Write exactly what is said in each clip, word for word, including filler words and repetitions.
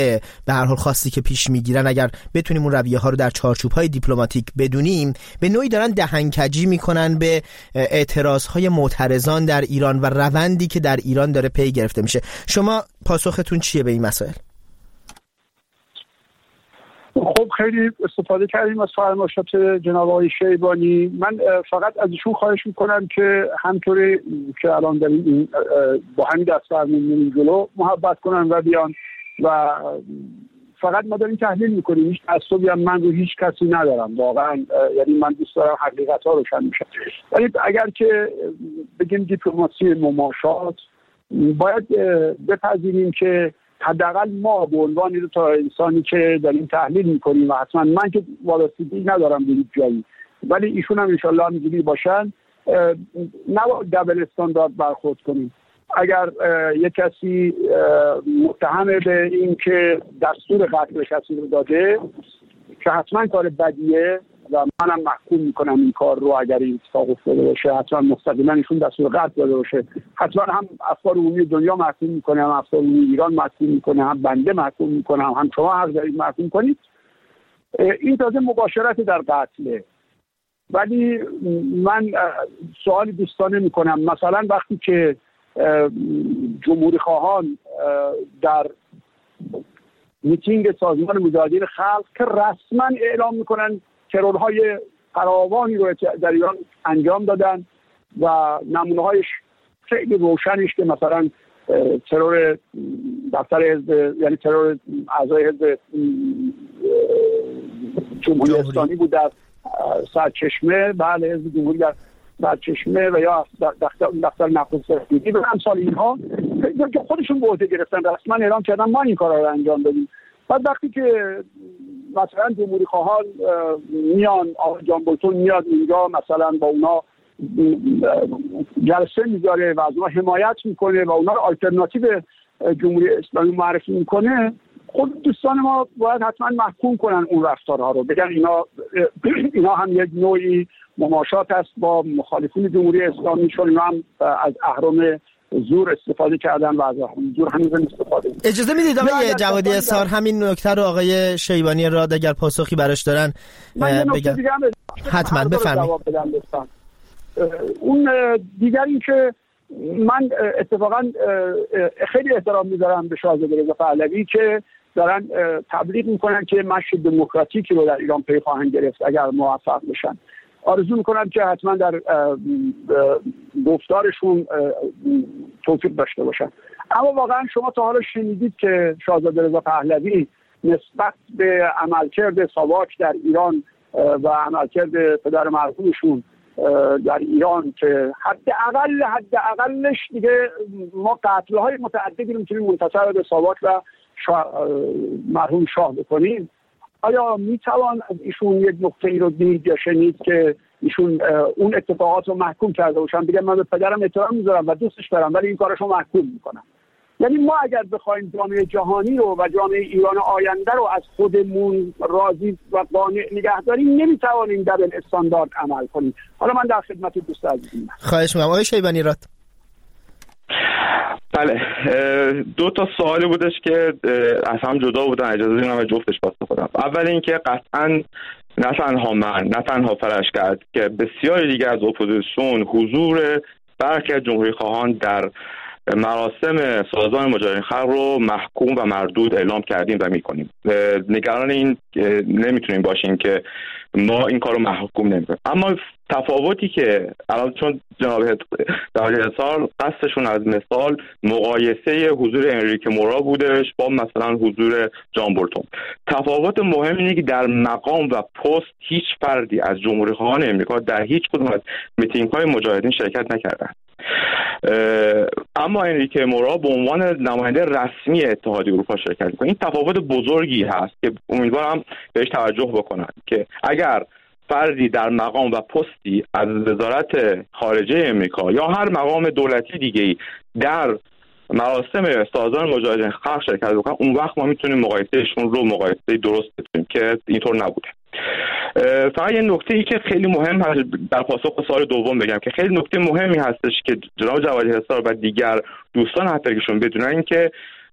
به هر حال خواستی که پیش میگیرن، اگر بتونیم اون رویه ها رو در چارچوب های دیپلماتیک بدونیم، به نوعی دارن دهنکجی میکنن به اعتراض های معترضان در ایران و روندی که در ایران داره پی گرفته میشه. شما پاسختون چیه به این مسائل؟ خب خیلی استفاده کردیم از فرمایشات جناب آقای شیبانی. من فقط از ایشون خواهش میکنم که همطوری که الان داریم این با همین دست فرمون جلو محبت کنن و بیان و فقط ما داریم تحلیل میکنیم. هیچ تعصبی هم من رو هیچ کسی ندارم واقعا، یعنی من دوست دارم حقیقت ها روشن میشه. ولی اگر که بگیم دیپلماسی مماشات، باید بپذیریم که حداقل ما به عنوان دو تا انسانی که داریم تحلیل میکنیم و حتما من که وابستگی ندارم به هیچ جایی، ولی ایشون هم انشالله همینجوری باشن، نباید دبل استاندارد برخورد کنیم. اگر یک کسی متهم به این که دستور قتل کسی رو داده که حتما کار بدیه و منم محکوم میکنم این کار رو، اگر این اتفاق افتاده باشه حتما مستقیما ایشون دستور قتل داده باشه، حتما هم افکار عمومی دنیا محکوم میکنه، هم افکار عمومی ایران محکوم میکنه، هم بنده محکوم میکنه، هم شما حق دارید محکوم کنید. این تازه مباشرت در قتله. ولی من سوالی دوستانه میکنم، مثلا وقتی که جمهوری خواهان در میتینگ سازمان مجاهدین خلق که رسما اعلام میکنن ترورهای فراوانی رو در ایران انجام دادن و نمونه‌هایش خیلی روشنش که مثلا ترور دفتر حزب، یعنی ترور اعضای حزب جمهوری اسلامی بود در سرچشمه، بله حزب جمهوری در سرچشمه و یا دفتر دفتر نخست سفیدی و امثال اینها که خودشون به عهده گرفتن، رسما اعلام کردن ما این کارا رو انجام دادیم. بعد وقتی که مثلا جمهوری خواهان میان، آقای جان بولتون میاد اینجا مثلا با اونا جلسه میذاره و از اونا حمایت میکنه و اونا رو آلترناتیو جمهوری اسلامی معرفی میکنه، خود دوستان ما باید حتما محکوم کنن اون رفتارها رو، بگن اینا اینا هم یک نوعی مماشات است با مخالفین جمهوری اسلامی، چون اینا هم از اهرم زور استفاده کردن و از زور هنوز استفاده می‌کنن. اجازه میدید آقای جوادی اصار همین نکته رو آقای شیبانی راد اگر پاسخی براش دارن بگن؟ حتما بفرمایید. اون دیگر این که من اتفاقا خیلی احترام میذارم به شاهزاده رضا پهلوی که دارن تبلیغ میکنن که مشی دموکراتیکی رو در ایران پی خواهند گرفت اگر موفق بشن. آرزو میکنم که حتما در گفتارشون توفیق داشته باشن. اما واقعا شما تا حالا شنیدید که شاهزاده رضا پهلوی نسبت به عملکرد ساواک در ایران و عملکرد پدر مرحومشون در ایران که حداقل حداقلش دیگه ما قتل‌های متعددی رو میتونیم منتصب به ساواک و شا... مرحوم شاه بکنیم، آیا میتوان از ایشون یک نقطه ای رو دید یا شنید که ایشون اون اتفاقات رو محکوم کرده باشن، بگم من به پدرم احترام میذارم و دوستش دارم ولی این کارش رو محکوم میکنم؟ یعنی ما اگر بخوایم جامعه جهانی رو و جامعه ایران آینده رو از خودمون راضی و قانع نگه داریم، نمیتوانیم دبل استاندارد عمل کنیم. حالا من در خدمت دوست عزیزم. خواهش می‌کنم آقای شیبانی راد. بله، دو تا سوالی بودش که از هم جدا بودن، اجازه بدید من جفتش پاسخ بدم. اول اینکه قطعاً نه تنها من نه تنها فرش کرد که بسیاری دیگه از اپوزیسیون حضور برخی از جمهوری خواهان در مراسم سازمان مجاهدین خلق رو محکوم و مردود اعلام کردیم و میکنیم. نگران این نمیتونیم باشیم که ما این کار رو محکوم نمیکنیم. اما تفاوتی که الان چون جناب داوری اصار قصدشون از مثال مقایسه حضور انریکه مورا بودش با مثلا حضور جان بولتون، تفاوت مهم اینه که در مقام و پست هیچ فردی از جمهوری خواهان امریکا در هیچ کدوم از میتینگ‌های مجاهدین شرکت نکردن. اما انریکه مورا به عنوان نماینده رسمی اتحادیه اروپا شرکت می‌کنه. این تفاوت بزرگی هست که امیدوارم بهش توجه بکنن که اگر فردی در مقام و پستی از وزارت خارجه امریکا یا هر مقام دولتی دیگه‌ای در مراسم سازمان مجاهدین خلق شرکت بکنن، اون وقت ما میتونیم مقایسهشون رو مقایسه درست بکنیم که اینطور نبوده. فقط یه نکته ای که خیلی مهم هست در پاسخ به سوال دوم بگم که خیلی نکته مهمی هستش که جناب جوادی اصار و دیگر دوستان حتی کهشون بدونن، این که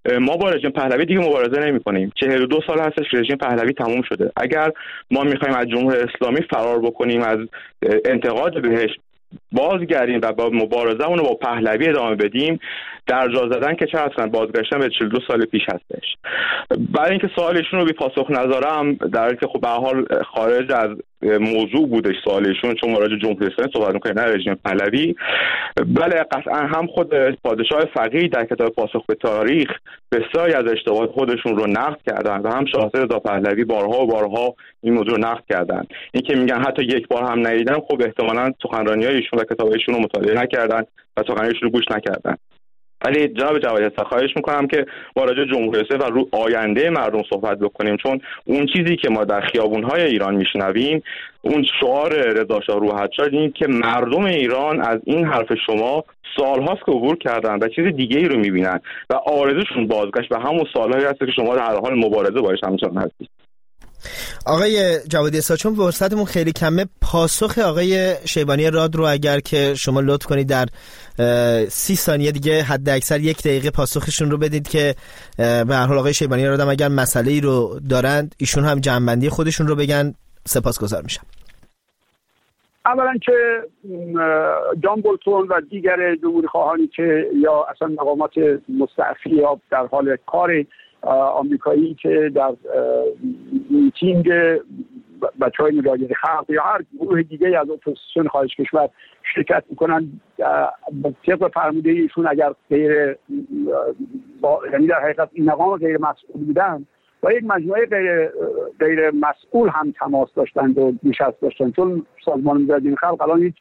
ما با رژیم پهلوی دیگه مبارزه نمی‌کنیم. چهل و دو سال هستش رژیم پهلوی تموم شده. اگر ما می‌خوایم از جمهوری اسلامی فرار بکنیم، از انتقاد بهش بازگردیم و با مبارزه‌مون رو با پهلوی ادامه بدیم، در جا زدن که چه اصلا بازگشتن به چهل و دو سال پیش هستش. برای اینکه سوالشون رو بی پاسخ نذارم، در حالی که خب به هر حال خارج از موضوع بودش سوالشون، چون ما راجع به جمهوری اسلامی صحبت می‌کنیم نه رژیم پهلوی. بله قطعا هم خود پادشاه فقیه در کتاب پاسخ به تاریخ بسیاری از اشتباهات خودشون رو نقد کردن و هم شاهزاده رضا پهلوی بارها و بارها این موضوع رو نقد کردن. این که میگن حتی یک بار هم ندیدن، خب احتمالاً سخنرانی‌های ایشون و کتابشون رو مطالعه نکردن و سخنرانیشون رو گوش نکردن. ولی جناب جوادی هستم خواهش میکنم که ما راجع به جمهوری اسلامی و رو آینده مردم صحبت بکنیم، چون اون چیزی که ما در خیابون‌های ایران میشنویم، اون شعار رضا شاه روحت‌شاه، این که مردم ایران از این حرف شما سال‌هاست که عبور کردن و چیز دیگه‌ای رو می‌بینن و آرزوشون بازگشت به همون سال‌هایی هست که شما در حال مبارزه باهاش همچنان هستید. آقای جوادی اسحاق، چون فرصتمون خیلی کمه، پاسخ آقای شیبانی راد رو اگر که شما لطف کنید در سی ثانیه دیگه، حد اکثر یک دقیقه پاسخشون رو بدید که به هر حال آقای شیبانی راد هم اگر مسئله‌ای رو دارند ایشون هم جنبندی خودشون رو بگن. سپاسگزار میشم. اولا که جان بولتون و دیگر جمهوری خواهانی که یا اصلا مقامات مستعفی یا در حال کار آمریکایی که در میتینگ بچه‌های نگاهگیر خلق یا هر گروه دیگه از اپوزیسیون خارج کشور شرکت میکنن، طبق فرموده ایشون اگر غیر یعنی در حقیقت این مقام غیر مسئول بودن با یک مجموعه غیر غیر مسئول هم تماس داشتند و نشست داشتند، چون سازمان مجاهدین خلق الان هیچ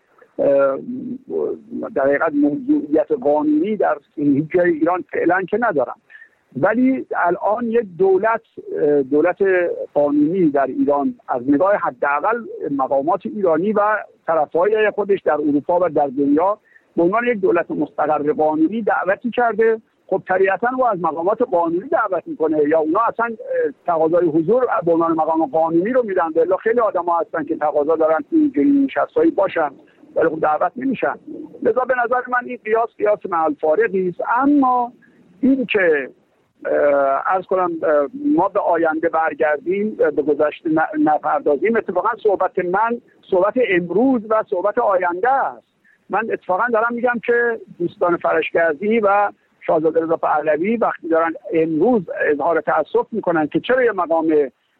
در حقیقت موضوعیت قانونی در هیچ جای ایران فعلا که ندارن. ولی الان یک دولت دولت قانونی در ایران از نگاه حداقل مقامات ایرانی و طرفای خودش در اروپا و در دنیا به عنوان یک دولت مستقر قانونی دعوتی کرده. خب طبیعتاً او از مقامات قانونی دعوت میکنه، یا اونا اصلا تقاضای حضور به عنوان مقام قانونی رو میدن. الا خیلی آدم‌ها هستن که تقاضا دارن که اینجوری نشستایی باشن ولی خب دعوت نمیشن. لذا به نظر من این قیاس قیاس محل فارغی است. اما این که عرض کنم ما به آینده برگردیم، به گذشته نپردازیم، اتفاقا صحبت من صحبت امروز و صحبت آینده است. من اتفاقا دارم میگم که دوستان فرشگردی و شاهزاده رضا پهلوی وقتی دارن امروز اظهار تأسف میکنن که چرا یه مقام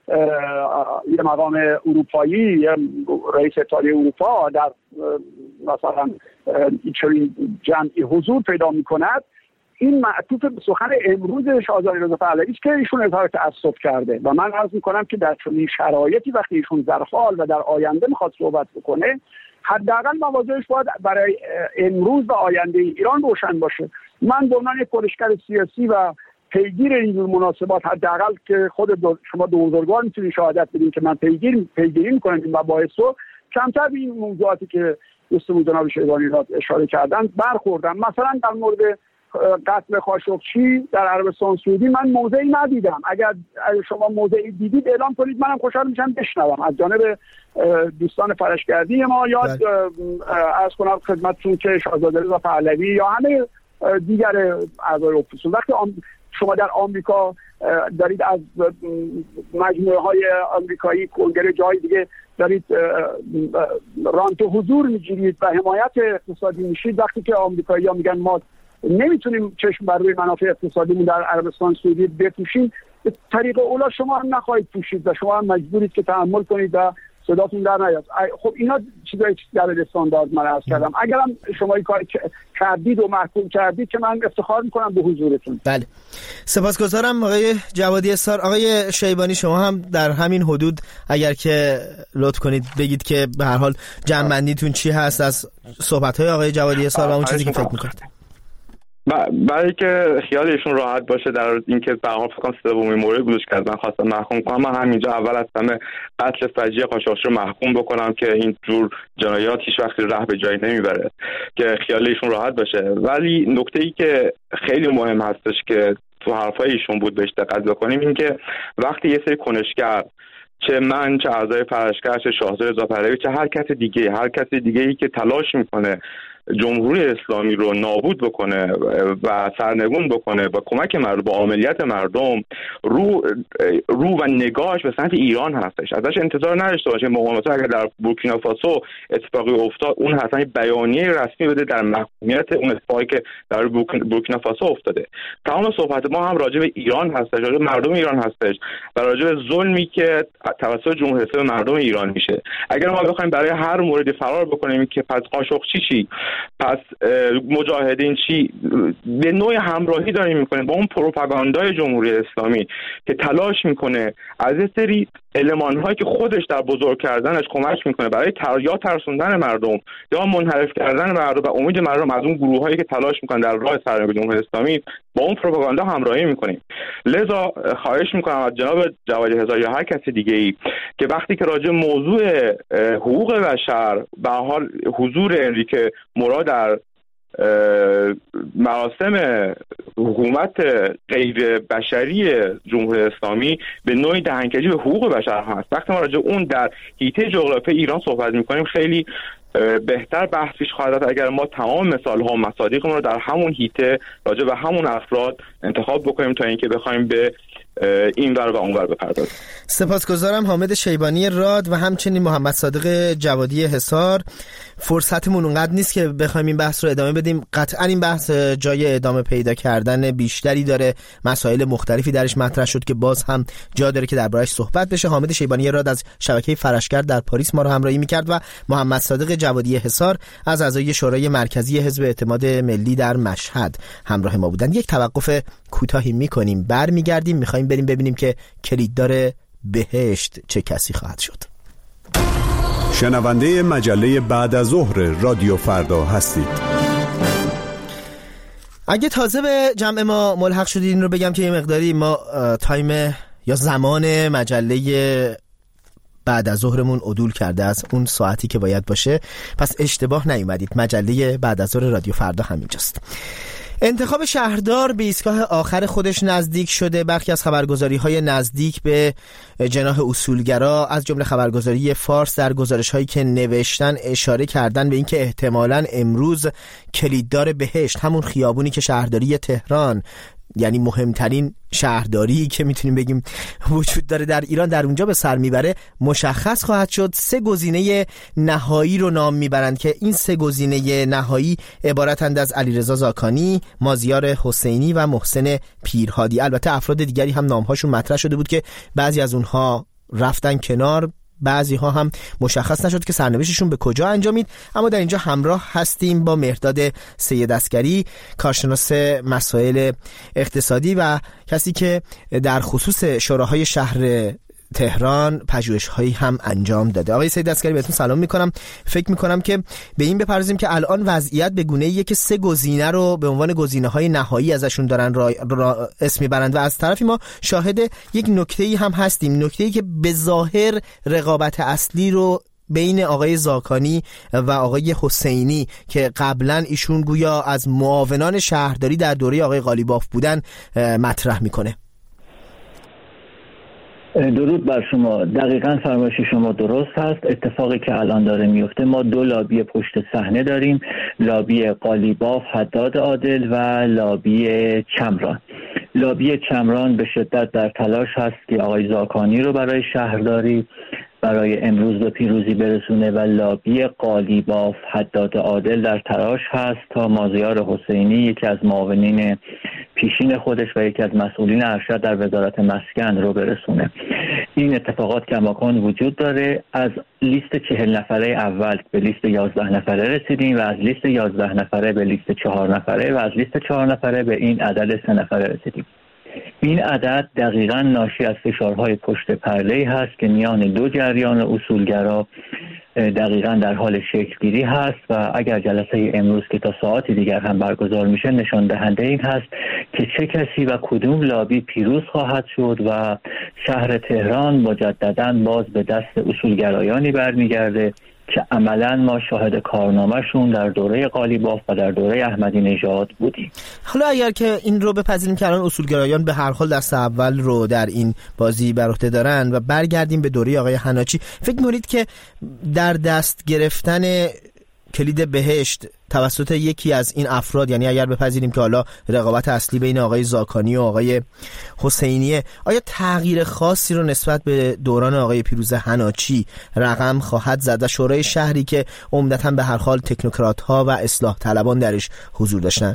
یه مقام اروپایی یا رئیس اتحادیه اروپا در مثلا چنین جمعی حضور پیدا میکند، این معطوف به سخن امروز شاهزاده رضا پهلوی است که ایشون اظهار تأسف کرده و من عرض میکنم که در چنین شرایطی وقتی ایشون در حال و در آینده میخواد صحبت بکنه، حداقل مواضعش باید برای امروز و آینده ایران روشن باشه. من به عنوان یک کنشگر سیاسی و پیگیر اینجور مناسبات، حداقل که خود دو شما دو بزرگوار میتونید شهادت بدین که من پیگیر پیگیری میکنم این مباحث رو، کمتر به این موضوعاتی که دوستمون جناب شیبانی را اشاره کردن برخوردم. مثلا در مورد قتل خاشقچی در عربستان سعودی من موضعی ندیدم. اگر شما موضعی دیدید اعلام کنید، منم خوشحال میشم بشنوم از جانب دوستان فرشگردی ما، یا عرض کنم خدمتتون که شاهزاده رضا پهلوی یا همه دیگر اعضای اپوزیسیون. وقتی شما در آمریکا دارید از مجموعه های آمریکایی کنگره جای دیگه دارید رانت حضور میگیرید و حمایت اقتصادی میشید، وقتی که آمریکایی‌ها میگن ما نمیتونیم چشم بر روی منافع اقتصادیمون در عربستان سعودی بپوشیم، به طریق اولا شما هم نخواهید پوشید و شما هم مجبورید که تحمل کنید و صداتون در نیاد. خب اینا چیزایی که در استاندارد من عرض کردم. اگرم شما این کار کردید و محکوم کردید که من افتخار میکنم به حضورتون. بله، سپاسگزارم آقای جوادی اسحاق. آقای شیبانی شما هم در همین حدود اگر که لطف کنید بگید که به هر حال جمع‌بندیتون چی هست از صحبت‌های آقای جوادی اسحاق و اون چیزی که فکر میکنید. برای که خیال ایشون راحت باشه در اینکه به هر حال فکر کنم سومین مورد گذاشت که من خواستم محکوم کنم، من همینجا اول از همه قتل فجیع قاچاقچی رو محکوم بکنم که این جور جنایات هیچ وقت راه به جایی نمیبره، که خیال ایشون راحت باشه. ولی نکته‌ای که خیلی مهم هستش که تو حرفای ایشون بود بهش دقت بکنیم، این که وقتی یه سری کنشگر، چه من چه اعضای فرشگر چه شاهزاده رضا پهلوی چه هر کس دیگه هر کس دیگه‌ای که تلاش میکنه جمهوری اسلامی رو نابود بکنه و سرنگون بکنه با کمک مردم، با عاملیت مردم، رو رو و نگاهش به سمت ایران هستش. ازش انتظار نداشته باشه مقاومت اگر در بورکینافاسو اتفاقی افتاد اون حتما بیانیه رسمی بده در محکومیت اون اتفاقی که در بورکینافاسو افتاده. تمام صحبت ما هم راجع به ایران هستش، راجع به مردم ایران هستش و راجع به ظلمی که توسط جمهوری اسلامی مردم ایران میشه. اگر ما بخوایم برای هر موردی فرار بکنیم که پس قاشقچی چی، پس مجاهدین چی، به نوع همراهی داریم میکنیم با اون پروپاگاندای جمهوری اسلامی که تلاش میکنه از این سری المان‌هایی که خودش در بزرگ کردنش کمک میکنه برای تر... یا ترسوندن مردم یا منحرف کردن مردم و امید مردم از اون گروهایی که تلاش میکنن در راه سرنگونی جمهوری اسلامی با اون پروپاگاندا همراهی میکنیم. لذا خواهش میکنم از جناب جوادی هزار یا هر کسی دیگه ای که وقتی که راجع موضوع حقوق بشر به حال حضور انریکه مورا در مراسم حکومت غیر بشری جمهوری اسلامی به نوعی دهنکجی به حقوق بشر هست، وقتی ما راجع اون در حیطه جغرافی ایران صحبت میکنیم خیلی بهتر بحث پیش خواهد رفت اگر ما تمام مثال ها و مصادیقمون رو در همون حیطه راجع به همون افراد انتخاب بکنیم تا اینکه بخوایم به این ور و اون ور بپردازیم. سپاسگزارم حامد شیبانی راد و همچنین محمد صادق جوادی حصار. فرصتمون اونقدر نیست که بخوایم این بحث رو ادامه بدیم. قطعا این بحث جای ادامه پیدا کردن بیشتری داره، مسائل مختلفی درش مطرح شد که باز هم جا داره که دربارش صحبت بشه. حامد شیبانی راد از شبکه فرشگر در پاریس ما رو همراهی می‌کرد و محمد صادق جوادی حصار از اعضای شورای مرکزی حزب اعتماد ملی در مشهد همراه ما بودند. یک توقف کوتاهی می‌کنیم، برمیگردیم، می‌خوایم بریم ببینیم که کلیددار بهشت چه کسی خواهد شد. شنونده مجله بعد از ظهر رادیو فردا هستید. اگه تازه به جمع ما ملحق شدید این رو بگم که یه مقداری ما تایم یا زمان مجله بعد از ظهرمون عدول کرده از اون ساعتی که باید باشه، پس اشتباه نیومدید. مجله بعد از ظهر رادیو فردا همینجاست. انتخاب شهردار به ایستگاه آخر خودش نزدیک شده. برخی از خبرگزاری‌های نزدیک به جناح اصولگرا از جمله خبرگزاری فارس در گزارش‌هایی که نوشتن اشاره کردن به اینکه احتمالاً امروز کلیددار بهشت، همون خیابونی که شهرداری تهران یعنی مهمترین شهرداری که میتونیم بگیم وجود داره در ایران، در اونجا به سر میبره، مشخص خواهد شد. سه گزینه نهایی رو نام میبرند که این سه گزینه نهایی عبارتند از علیرضا زاکانی، مازیار حسینی و محسن پیرهادی. البته افراد دیگری هم نامهاشون مطرح شده بود که بعضی از اونها رفتن کنار، بعضی ها هم مشخص نشد که سرنوشتشون به کجا انجامید. اما در اینجا همراه هستیم با مهرداد سید عسگری، کارشناس مسائل اقتصادی و کسی که در خصوص شوراهای شهر تهران پژوهش‌هایی هم انجام داده. آقای سید عسگری بهتون سلام میکنم. فکر میکنم که به این بپردازیم که الان وضعیت به گونه‌ایه که سه گزینه رو به عنوان گزینه‌های نهایی ازشون دارن را, را اسم میبرند و از طرفی ما شاهد یک نکته‌ای هم هستیم، نکته‌ای که به ظاهر رقابت اصلی رو بین آقای زاکانی و آقای حسینی که قبلا ایشون گویا از معاونان شهرداری در دوره آقای قالیباف بودن مطرح میکنه. درود بر شما. دقیقاً فرمایش شما درست هست. اتفاقی که الان داره میفته، ما دو لابی پشت صحنه داریم، لابی قالیباف حداد عادل و لابی چمران. لابی چمران به شدت در تلاش هست که آقای زاکانی رو برای شهرداری برای امروز به پیروزی برسونه و لابی قالیباف حداد عادل در تلاش هست تا مازیار حسینی، یکی از معاونین پیشین خودش و یکی از مسئولین ارشد در وزارت مسکن رو برسونه. این اتفاقات کماکان وجود داره. از لیست چهل نفره اول به لیست یازده نفره رسیدیم و از لیست یازده نفره به لیست چهار نفره و از لیست چهار نفره به این عدد سه نفره رسیدیم. این عدد دقیقاً ناشی از فشارهای پشت پرده‌ای هست که میان دو جریان اصولگرا دقیقاً در حال شکلگیری هست و اگر جلسه امروز که تا ساعتی دیگر هم برگزار میشه نشان دهنده این هست که چه کسی و کدوم لابی پیروز خواهد شد و شهر تهران مجدداً باز به دست اصولگرایانی برمیگرده که عملاً ما شاهد کارنامه‌شون در دوره قالیباف و در دوره احمدی نژاد بودیم. حالا اگر که این رو بپذیریم که الان اصولگرایان به هر حال دست اول رو در این بازی بر عهده دارن و برگردیم به دوره آقای حناچی، فکر می‌کنید که در دست گرفتن کلید بهشت توسط یکی از این افراد، یعنی اگر بپذیریم که حالا رقابت اصلی بین آقای زاکانی و آقای حسینیه، آیا تغییر خاصی رو نسبت به دوران آقای پیروز حناچی رقم خواهد زد و شورای شهری که عمدتاً به هر حال تکنوکرات ها و اصلاح طلبان درش حضور داشتن؟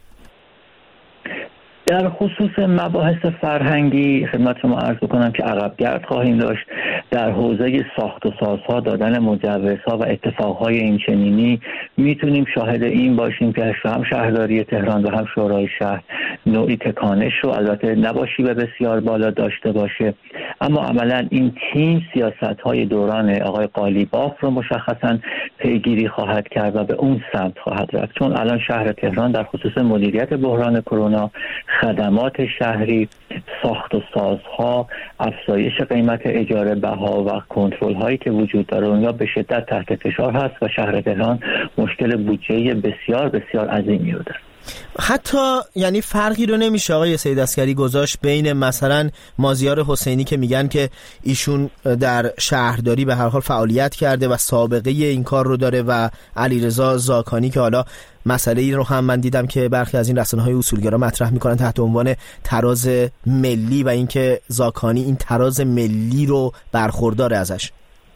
در خصوص مباحث فرهنگی خدمت شما عرض بکنم که عقبگرد خواهیم داشت. در حوزه ساخت و سازها، دادن مجوزها و اتفاقهای اینچنینی میتونیم شاهد این باشیم که هم شهرداری تهران و هم شورای شهر نوعی تکانش رو البته نباشی به بسیار بالا داشته باشه، اما عملا این تیم سیاست‌های دوران آقای قالیباف رو مشخصاً پیگیری خواهد کرد و به اون سمت خواهد رفت، چون الان شهر تهران در خصوص مدیریت بحران کرونا، خدمات شهری، ساخت و سازها، افزایش قیمت اجاره بها و کنترل هایی که وجود داره اونها به شدت تحت فشار هست و شهر تهران مشکل بودجه بسیار بسیار عظیمی رو داره. حتی یعنی فرقی رو نمیشه آقای سید عسگری گذاشت بین مثلا مازیار حسینی که میگن که ایشون در شهرداری به هر حال فعالیت کرده و سابقه این کار رو داره و علیرضا زاکانی که حالا مسئله این رو هم من دیدم که برخی از این رسانه‌های اصولگرا مطرح میکنن تحت عنوان تراز ملی و اینکه زاکانی این تراز ملی رو برخورداره ازش.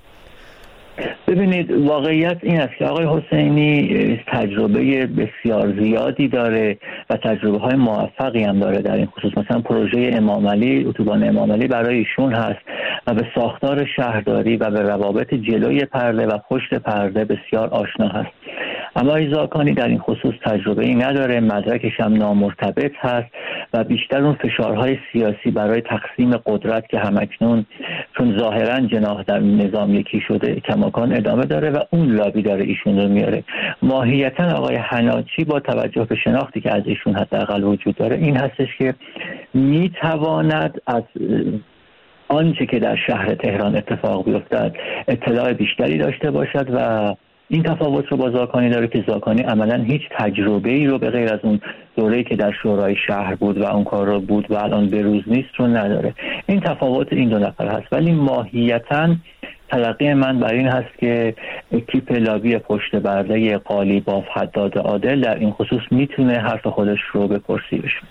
ببینید واقعیت این است که آقای حسینی تجربه بسیار زیادی داره و تجربه های موفقی هم داره در این خصوص. مثلا پروژه امام علی، اتوبان امام علی برای ایشون هست و به ساختار شهرداری و به روابط جلوی پرده و پشت پرده بسیار آشنا هست. اما آقای زاکانی در این خصوص تجربه ای نداره، مدرکش هم نامرتبط هست و بیشتر اون فشارهای سیاسی برای تقسیم قدرت که همکنون چون ظاهرا جناح در نظام یکی شده کماکان ادامه داره و اون لابی داره ایشون رو میاره. ماهیتا آقای حناچی با توجه به شناختی که از ایشون حداقل وجود داره این هستش که میتواند از آنچه که در شهر تهران اتفاق بیفتد اطلاع بیشتری داشته باشد و این تفاوت رو با زاکانی داره که زاکانی عملاً هیچ تجربه ای رو به غیر از اون دوره‌ای که در شورای شهر بود و اون کار رو بود و الان به روز نیست رو نداره. این تفاوت این دو نفر هست، ولی ماهیتاً تلقی من بر این هست که اکیپ لابی پشت برده قالیباف حداد عادل در این خصوص میتونه حرف خودش رو به کرسی بشه.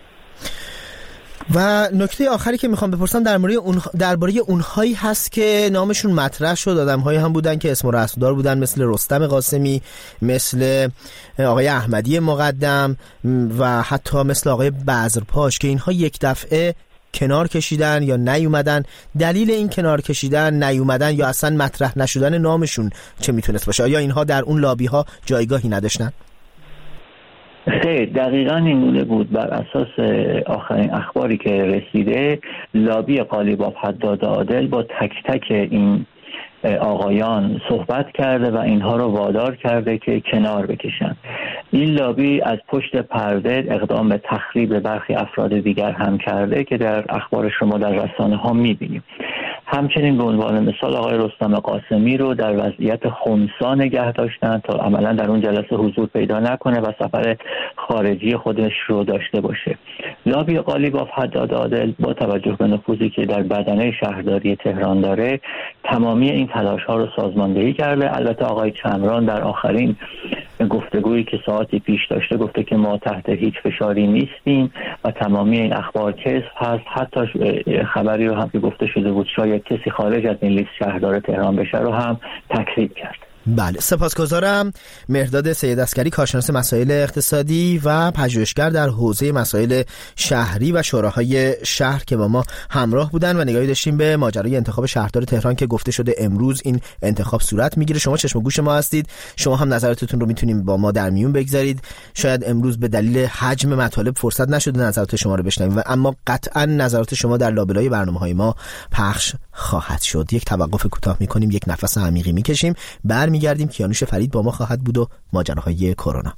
و نکته آخری که میخوام بپرسم درباره اون درباره اونهایی هست که نامشون مطرح شد، آدم‌هایی هم بودن که اسم و رسمدار بودن مثل رستم قاسمی، مثل آقای احمدی مقدم و حتی مثل آقای بزرپاش که اینها یک دفعه کنار کشیدن یا نیومدن. دلیل این کنار کشیدن، نیومدن یا اصلا مطرح نشدن نامشون چه میتونست باشه؟ آیا اینها در اون لابی ها جایگاهی نداشتن؟ خیلی دقیقاً این گونه بود. بر اساس آخرین اخباری که رسیده لابی قالیباف حداد عادل با تک تک این آقایان صحبت کرده و اینها رو وادار کرده که کنار بکشن. این لابی از پشت پرده اقدام به تخریب برخی افراد دیگر هم کرده که در اخبار شما در رسانه ها میبینیم. همچنین به عنوان مثال آقای رستم قاسمی رو در وضعیت خنثی نگه داشتن تا عملا در اون جلسه حضور پیدا نکنه و سفر خارجی خودش رو داشته باشه. لابی قالیباف حداد عادل با توجه به نفوذی که در بدنه شهرداری تهران داره تمامی این تلاش ها رو سازماندهی کرده. البته آقای چمران در آخرین گفتگویی که ساعتی پیش داشته گفته که ما تحت هیچ فشاری نیستیم و تمامی این اخبار کذب هست. حتی خبری رو هم که گفته شده بود شاید کسی خارج از این لیست شهردار تهران بشه رو هم تکذیب کرد. بله، سپاسگزارم. مهرداد سید عسگری، کارشناس مسائل اقتصادی و پژوهشگر در حوزه مسائل شهری و شوراهای شهر که با ما همراه بودن و نگاهی داشتیم به ماجرای انتخاب شهردار تهران که گفته شده امروز این انتخاب صورت میگیره. شما چشم و گوش ما هستید، شما هم نظراتتون رو میتونیم با ما در میون بگذارید. شاید امروز به دلیل حجم مطالب فرصت نشده نظرات شما رو بشنویم و اما قطعا نظرات شما در لابلای برنامه‌های ما پخش خواهد شد. یک توقف کوتاه میکنیم، یک نفس عمیقی میکشیم، برمی گردیم. کیانوش فرید با ما خواهد بود و ماجراهای کرونا.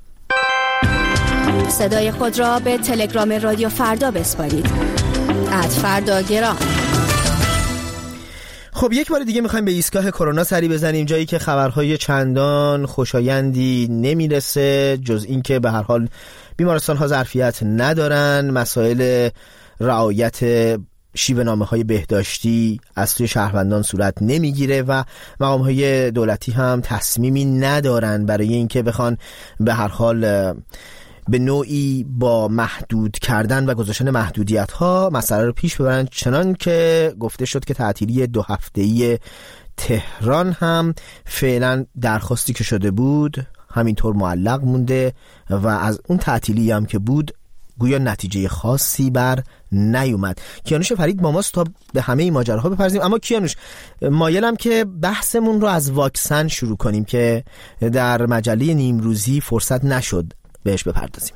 صدای خود را به تلگرام رادیو فردا بسپارید. ات فردا گرام. خب یک بار دیگه میخوایم به ایستگاه کرونا سری بزنیم، جایی که خبرهای چندان خوشایندی نمیرسه جز این که به هر حال بیمارستان ها ظرفیت ندارن، مسائل رعایت شیوه نامه های بهداشتی از سوی شهروندان صورت نمیگیره و مقام های دولتی هم تصمیمی ندارن برای اینکه بخوان به هر حال به نوعی با محدود کردن و گذاشتن محدودیت ها مسئله رو پیش ببرن. چنان که گفته شد که تعطیلی دو هفته‌ای تهران هم فعلا درخواستی که شده بود همینطور معلق مونده و از اون تعطیلی هم که بود گویا نتیجه خاصی بر نیومد. کیانوش فرید با ماست تا به همه این ماجراها بپردازیم. اما کیانوش، مایلم که بحثمون رو از واکسن شروع کنیم که در مجله نیمروزی فرصت نشد بهش بپردازیم.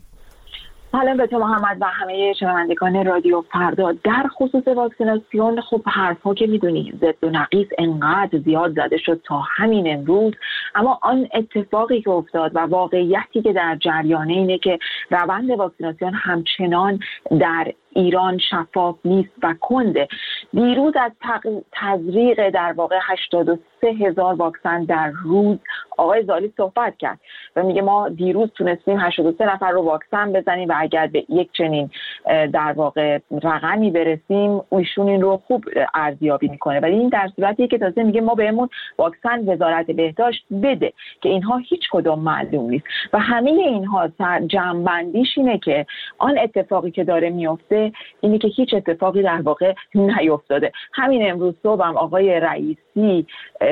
سلام به تو محمد و همه شنوندگان رادیو فردا. در خصوص واکسیناسیون خب حرفا که میدونی ضد و نقیض انقدر زیاد زده شد تا همین امروز، اما آن اتفاقی که افتاد و واقعیتی که در جریانه اینه که روند واکسیناسیون همچنان در ایران شفاف نیست و کنده. دیروز از تزریق در واقع هشتاد و سه هزار واکسن در روز آقای زالی صحبت کرد و میگه ما دیروز تونستیم هشتاد و سه نفر رو واکسن بزنیم و اگر به یک چنین در واقع رقمی برسیم ایشون این رو خوب ارزیابی میکنه، ولی این در صورتیه که تازه میگه ما بهمون واکسن وزارت بهداشت بده که اینها هیچ کدوم معلوم نیست و همه اینها جمع‌بندیش اینه که آن اتفاقی که داره میفته اینه که هیچ اتفاقی در واقع نیفتاده. همین امروز صبح هم آقای رئیسی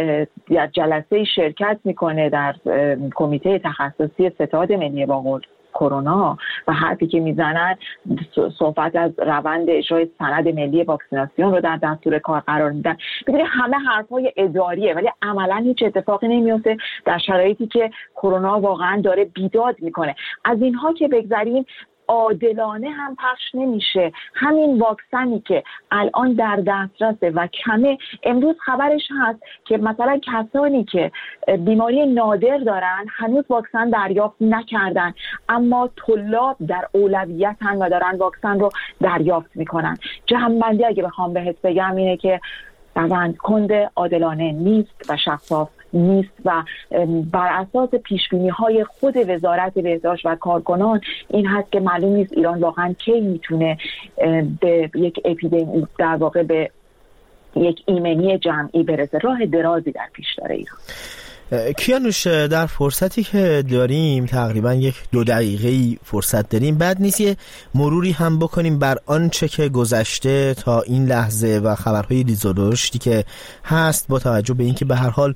در جلسه شرکت میکنه در کمیته تخصصی ستاد ملی با کرونا و حرفی که میزنن صحبت از روند اجرای سند ملی واکسیناسیون رو در دستور کار قرار میدن. ببینید همه حرفای اداریه ولی عملا هیچ اتفاقی نمیفته در شرایطی که کرونا واقعا داره بیداد میکنه. از اینها که بگذریم، عادلانه هم پخش نمیشه. همین واکسنی که الان در دسترسه و کمه، امروز خبرش هست که مثلا کسانی که بیماری نادر دارن هنوز واکسن دریافت نکردن اما طلاب در اولویتن و دارن واکسن رو دریافت میکنن. جمع‌بندی اگه بخوام بهت بگم اینه که روند کنده، عادلانه نیست و شفاف نیست و بر اساس پیشبینی‌های خود وزارت بهداشت و کارکنان این هست که معلوم نیست ایران واقعا کی میتونه به یک اپیدمی در واقع به یک ایمنی جمعی برسه. راه درازی در پیش داره ایران. کیانوش، در فرصتی که داریم تقریبا یک دو دقیقه فرصت داریم، بعد نیست یه مروری هم بکنیم بر آنچه که گذشته تا این لحظه و خبرهای ریز و درشتی که هست، با توجه به اینکه به هر حال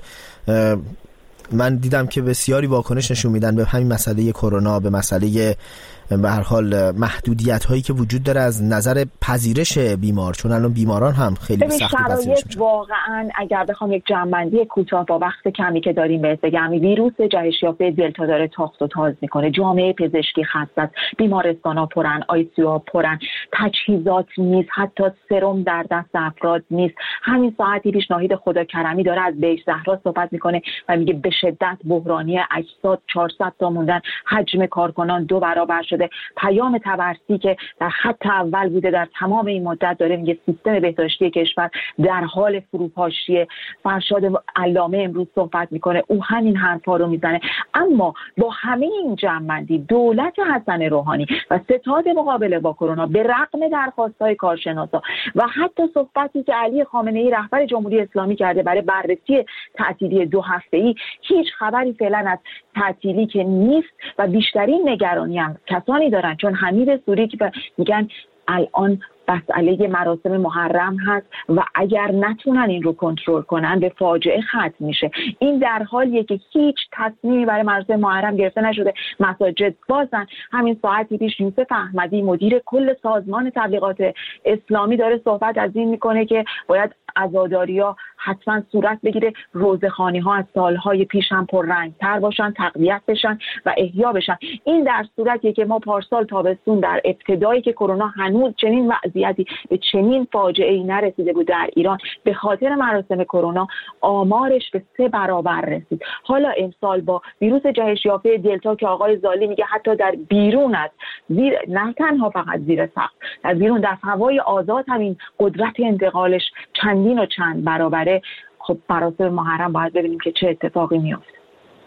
من دیدم که بسیاری واکنش نشون میدن به همین مسئله کرونا، به مسئله به هر حال محدودیت هایی که وجود داره از نظر پذیرش بیمار، چون الان بیماران هم خیلی سخت پذیرش میشن. واقعا اگر بخوام یک جنبندی کوتاه با وقت کمی که داریم بهت بگم، ویروس جهش یافته دلتا داره تاخت و تاز میکنه. جامعه پزشکی خسته است، بیمارستانا پرن، آی سی یو پرن، تجهیزات نیست، حتی سرم در دست افراد نیست. همین ساعتی پیش ناهید خدا کرمی داره از بیش زهرا صحبت میکنه و میگه به شدت بحرانی اجساد، چهارصد تا موندن، حجم کارکنان دو برابر شده. پیام تبرسی که در خط اول بوده در تمام این مدت داره میگه سیستم بهداشتی کشور در حال فروپاشیه. فرشاد علامه امروز صحبت میکنه، او همین حرفا رو میزنه. اما با همه این جمع‌بندی دولت حسن روحانی و ستاد مقابله با کرونا به رغم درخواست‌های کارشناسا و حتی صحبتی که علی خامنه‌ای رهبر جمهوری اسلامی کرده برای بررسی تعطیلی دو هفته‌ای، هیچ خبری فعلا از تعطیلی که نیست و بیشترین نگرانی هم کسانی دارن چون حمید سوری که میگن الان مسئله مراسم محرم هست و اگر نتونن این رو کنترل کنن به فاجعه ختم میشه. این در حالیه که هیچ تصمیمی برای مراسم محرم گرفته نشده، مساجد بازن. همین ساعتی پیش یوسف احمدی مدیر کل سازمان تبلیغات اسلامی داره صحبت از این میکنه که باید عزاداری‌ها حتما صورت بگیره، روزخوانی‌ها از سالهای پیش هم پررنگ‌تر باشن، تقویت بشن و احیا بشن. این در صورتیه که ما پارسال تابستون در ابتدایی که کرونا هنوز چنین وضعیتی به چنین فاجعه‌ای نرسیده بود در ایران، به خاطر مراسم کرونا آمارش به سه برابر رسید. حالا امسال با ویروس جهش یافته دلتا که آقای زالی میگه حتی در بیرون از زیر، نه تنها فقط زیر سقف، در بیرون در هوای آزاد همین قدرت انتقالش چندین و چند برابره. خب مراسم محرم باید ببینیم که چه اتفاقی میفته.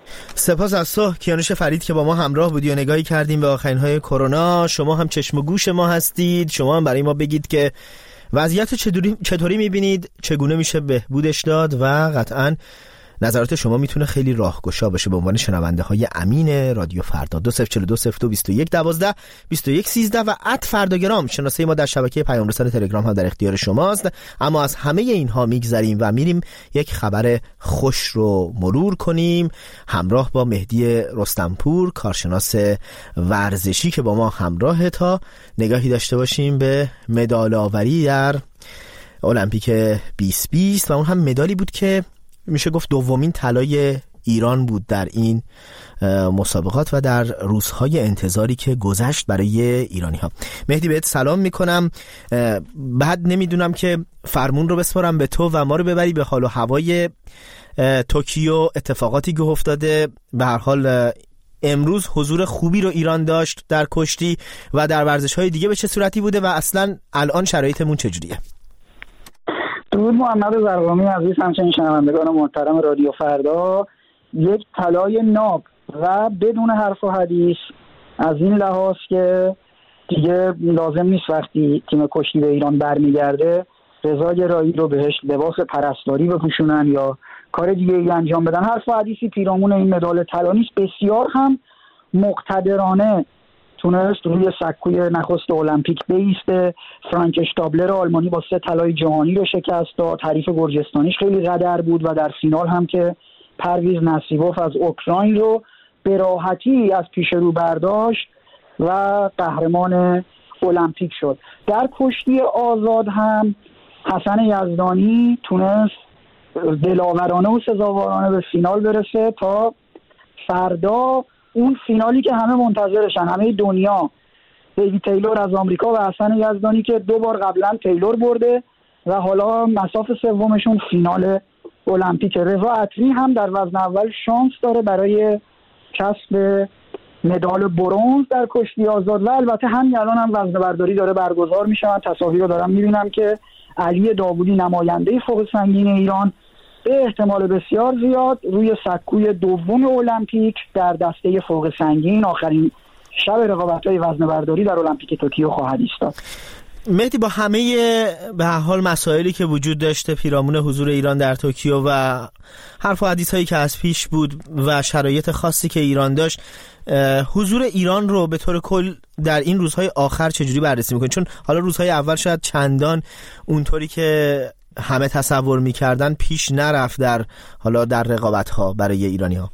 سپاس از تو کیانوش فرید که با ما همراه بودی و نگاهی کردیم به آخرین های کرونا. شما هم چشم و گوش ما هستید، شما هم برای ما بگید که وضعیت چطوری چطوری میبینید، چگونه میشه بهبودش داد و قطعاً نظرات شما میتونه خیلی راهگشا باشه به عنوان شنونده های امین رادیو فردا. دو صفر چهار دو صفر دو بیست و یک دوازده بیست و یک سیزده و ات فرداگرام شناسه ما در شبکه پیام رسان تلگرام ها در اختیار شماست. اما از همه اینها میگذریم و میریم یک خبر خوش رو مرور کنیم همراه با مهدی رستمپور، کارشناس ورزشی که با ما همراه، تا نگاهی داشته باشیم به مدال آوری در المپیک بیست بیست و اون هم مدالی بود که میشه گفت دومین طلای ایران بود در این مسابقات و در روزهای انتظاری که گذشت برای ایرانی ها. مهدی بهت سلام میکنم. بعد نمیدونم که فرمون رو بسپارم به تو و ما رو ببری به حال و هوای توکیو، اتفاقاتی که افتاده. به هر حال امروز حضور خوبی رو ایران داشت در کشتی و در ورزش های دیگه به چه صورتی بوده و اصلا الان شرایطمون چجوریه؟ درود محمد زرقامی عزیز، همچنین شنوندگان محترم رادیو فردا. یک طلای ناب و بدون حرف و حدیث از این لحاظ که دیگه لازم نیست وقتی تیم کشتی به ایران برمیگرده رضا گرایی رو بهش لباس پرستاری بپوشونن یا کار دیگه ای انجام بدن. حرف و حدیثی پیرامون این مدال طلا نیست. بسیار هم مقتدرانه تونست روی سکوی نخست المپیک بیسته. فرانک اشتابلر آلمانی با سه طلای جهانی رو شکست داد. حریف گرجستانیش خیلی قدر بود و در فینال هم که پرویز نصیبوف از اوکراین رو به راحتی از پیش رو برداشت و قهرمان المپیک شد. در کشتی آزاد هم حسن یزدانی تونست دلاورانه و سزاوارانه به فینال برسه تا فردا اون فینالی که همه منتظرشن، همه دنیا، دیوید تیلور از آمریکا و حسن یزدانی که دو بار قبلا تیلور برده و حالا مساف سومشون فینال المپیک. رضا عطری هم در وزن اول شانس داره برای کسب مدال برنز در کشتی آزاد و البته همین الان هم وزنه برداری داره برگزار میشه. من تصاویر رو دارم میبینم که علی داوودی نماینده فوق سنگین ایران به احتمال بسیار زیاد روی سکوی دوم المپیک در دسته فوق سنگین آخرین شب رقابت‌های وزنه برداری در المپیک توکیو خواهد ایستاد. مهدی، با همه به هر حال مسائلی که وجود داشته پیرامون حضور ایران در توکیو و حرف و حدیث‌هایی که از پیش بود و شرایط خاصی که ایران داشت، حضور ایران رو به طور کل در این روزهای آخر چجوری بررسی می‌کنید؟ چون حالا روزهای اول شاید چندان اونطوری که همه تصور می‌کردن پیش نرفت در حالا در رقابت‌ها برای ایرانی‌ها.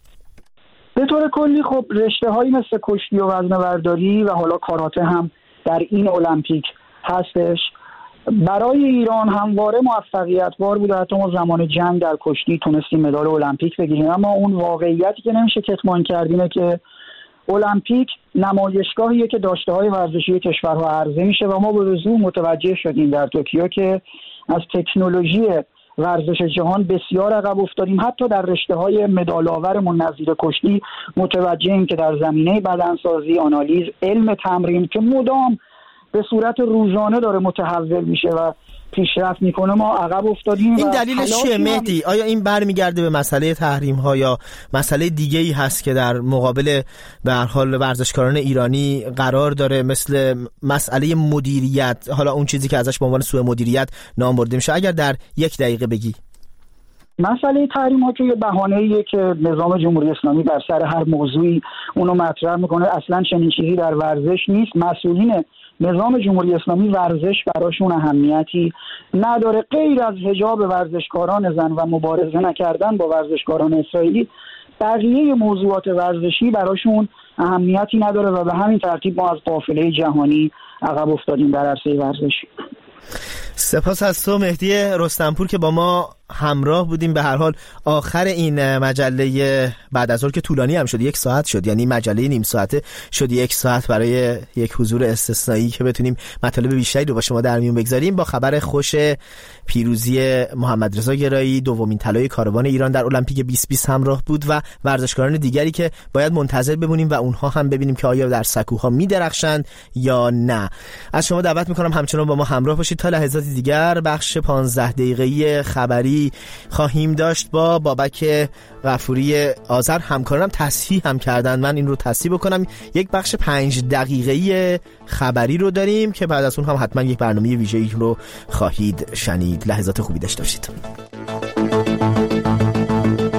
به طور کلی خب رشته‌هایی مثل کشتی و وزنه برداری و حالا کاراته هم در این المپیک هستش. برای ایران همواره موفقیت بار بوده. حتی ما زمان جنگ در کشتی تونستیم مدال المپیک بگیریم، اما اون واقعیتی که نمیشه کتمان کرد اینه که المپیک نمایشگاهیه که داشته‌های ورزشی کشورها عرضه میشه و ما به وضوح متوجه شدیم در توکیو که از تکنولوژی ورزش جهان بسیار عقب افتادیم. حتی در رشته‌های مدال‌آورمون نظیر کشتی متوجهیم که در زمینه بدنسازی، آنالیز، علم تمرین که مدام به صورت روزانه داره متحول میشه و پیشرفت میکنه ما عقب افتادیم. این دلیلش چیه مهدی؟ آیا این برمیگرده به مسئله تحریم ها یا مسئله دیگه ای هست که در مقابل به هر حال ورزشکاران ایرانی قرار داره، مثل مسئله مدیریت، حالا اون چیزی که ازش به عنوان سوء مدیریت نام برده میشه؟ اگر در یک دقیقه بگی. مسئله تحریم ها که یه بهانه‌ایه که نظام جمهوری اسلامی بر سر هر موضوعی اونو مطرح میکنه. اصلا چنین چیزی در ورزش نیست. مسئولین نظام جمهوری اسلامی ورزش براشون اهمیتی نداره غیر از حجاب ورزشکاران زن و مبارزه نکردن با ورزشکاران اسرائیلی. بقیه موضوعات ورزشی براشون اهمیتی نداره و به همین ترتیب ما از قافله جهانی عقب افتادیم در عرصه ورزشی. سپاس از تو مهدی رستمپور که با ما همراه بودیم. به هر حال آخر این مجله بعد از ظهر که طولانی هم شد، یک ساعت شد، یعنی مجله نیم ساعته شد یک ساعت برای یک حضور استثنایی که بتونیم مطالب بیشتری رو با شما در میون بگذاریم. با خبر خوش پیروزی محمد رضا گرایی، دومین طلای کاروان ایران در المپیک بیست بیست همراه بود و ورزشکاران دیگری که باید منتظر بمونیم و اونها هم ببینیم که آیا در سکوها میدرخشند یا نه. از شما دعوت میکنم همچنان با ما همراه باشید تا لحظات دیگر. بخش پانزده دقیقه‌ای خبری جالبی خواهیم داشت با بابک غفوری آذر. همکارانم تصحیح هم کردن، من این رو تصحیح بکنم. یک بخش پنج دقیقه‌ای خبری رو داریم که بعد از اون هم حتما یک برنامه ویژه‌ای رو خواهید شنید. لحظات خوبی داشته باشید.